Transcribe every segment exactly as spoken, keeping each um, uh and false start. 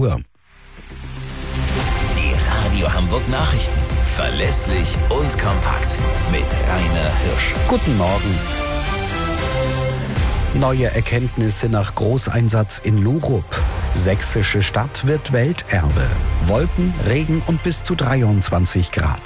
Uhr. Die Radio Hamburg Nachrichten. Verlässlich und kompakt. Mit Rainer Hirsch. Guten Morgen. Neue Erkenntnisse nach Großeinsatz in Lurup. Sächsische Stadt wird Welterbe. Wolken, Regen und bis zu dreiundzwanzig Grad.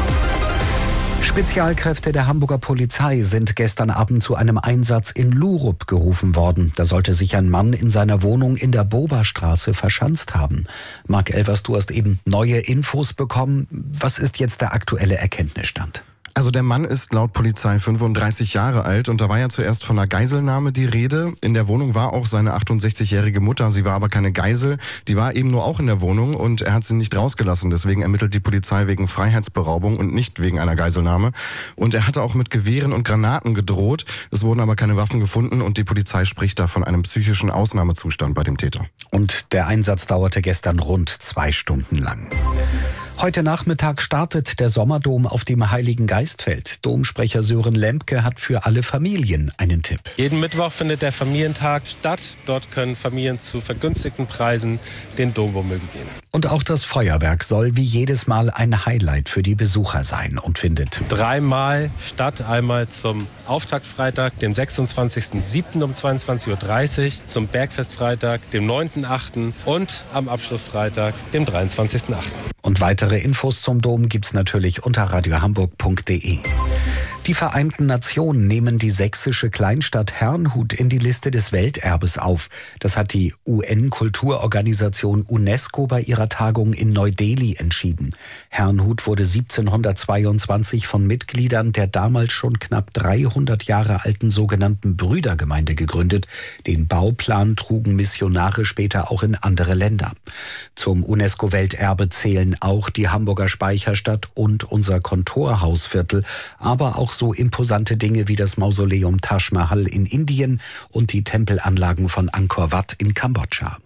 Spezialkräfte der Hamburger Polizei sind gestern Abend zu einem Einsatz in Lurup gerufen worden. Da sollte sich ein Mann in seiner Wohnung in der Boberstraße verschanzt haben. Marc Elvers, du hast eben neue Infos bekommen. Was ist jetzt der aktuelle Erkenntnisstand? Also der Mann ist laut Polizei fünfunddreißig Jahre alt und da war ja zuerst von einer Geiselnahme die Rede. In der Wohnung war auch seine achtundsechzigjährige Mutter, sie war aber keine Geisel. Die war eben nur auch in der Wohnung und er hat sie nicht rausgelassen. Deswegen ermittelt die Polizei wegen Freiheitsberaubung und nicht wegen einer Geiselnahme. Und er hatte auch mit Gewehren und Granaten gedroht. Es wurden aber keine Waffen gefunden und die Polizei spricht da von einem psychischen Ausnahmezustand bei dem Täter. Und der Einsatz dauerte gestern rund zwei Stunden lang. Heute Nachmittag startet der Sommerdom auf dem Heiligen Geistfeld. Domsprecher Sören Lempke hat für alle Familien einen Tipp. Jeden Mittwoch findet der Familientag statt. Dort können Familien zu vergünstigten Preisen den Dom begehen. Und auch das Feuerwerk soll wie jedes Mal ein Highlight für die Besucher sein und findet dreimal statt. Einmal zum Auftaktfreitag, dem sechsundzwanzigsten siebten um zweiundzwanzig Uhr dreißig, zum Bergfestfreitag, dem neunten achten und am Abschlussfreitag, dem dreiundzwanzigsten achten Und weitere Infos zum Dom gibt's natürlich unter radiohamburg punkt de. Die Vereinten Nationen nehmen die sächsische Kleinstadt Herrnhut in die Liste des Welterbes auf. Das hat die U N-Kulturorganisation UNESCO bei ihrer Tagung in Neu-Delhi entschieden. Herrnhut wurde siebzehnhundertzweiundzwanzig von Mitgliedern der damals schon knapp dreihundert Jahre alten sogenannten Brüdergemeinde gegründet. Den Bauplan trugen Missionare später auch in andere Länder. Zum UNESCO-Welterbe zählen auch die Hamburger Speicherstadt und unser Kontorhausviertel, aber auch so imposante Dinge wie das Mausoleum Taj Mahal in Indien und die Tempelanlagen von Angkor Wat in Kambodscha.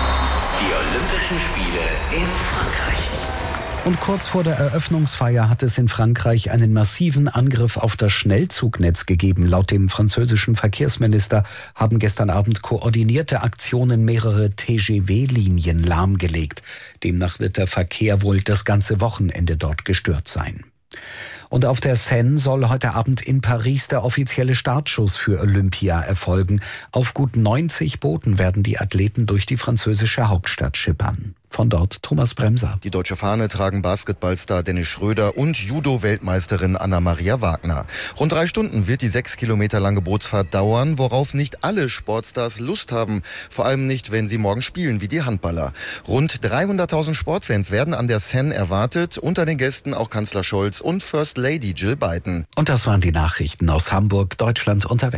Die Olympischen Spiele in Frankreich. Und kurz vor der Eröffnungsfeier hat es in Frankreich einen massiven Angriff auf das Schnellzugnetz gegeben. Laut dem französischen Verkehrsminister haben gestern Abend koordinierte Aktionen mehrere T G V-Linien lahmgelegt. Demnach wird der Verkehr wohl das ganze Wochenende dort gestört sein. Und auf der Seine soll heute Abend in Paris der offizielle Startschuss für Olympia erfolgen. Auf gut neunzig Booten werden die Athleten durch die französische Hauptstadt schippern. Von dort Thomas Bremser. Die deutsche Fahne tragen Basketballstar Dennis Schröder und Judo-Weltmeisterin Anna-Maria Wagner. Rund drei Stunden wird die sechs Kilometer lange Bootsfahrt dauern, worauf nicht alle Sportstars Lust haben. Vor allem nicht, wenn sie morgen spielen, wie die Handballer. Rund dreihunderttausend Sportfans werden an der Seine erwartet. Unter den Gästen auch Kanzler Scholz und First Lady Jill Biden. Und das waren die Nachrichten aus Hamburg, Deutschland und der Welt.